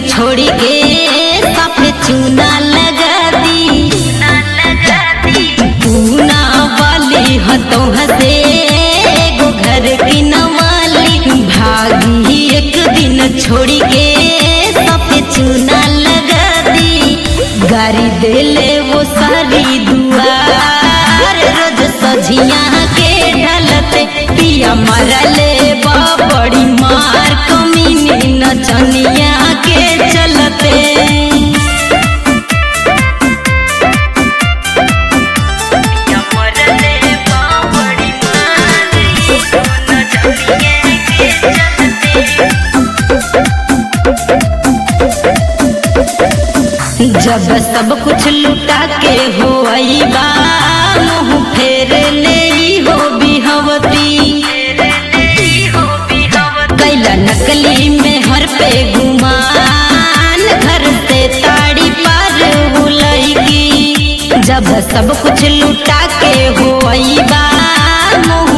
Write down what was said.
छोड़ के साफे चूना लगा दी। पूना वाली हतों हसे एगो घर की नवाली भागी एक दिन छोड़ के साफे चूना लगा दी। गारी देले वो सारी दुआर रोज सझिया के ढलते पिया मरले बड़ी मार कमीनी नचनिया के चलते। जब सब कुछ लुटा के हो आईबा मुँह फेर ले हो बिहवती। कैला नकली में हर पे गुमान घर से ताड़ी पार हुलैगी। जब सब कुछ लुटा के हो आईबा मुँह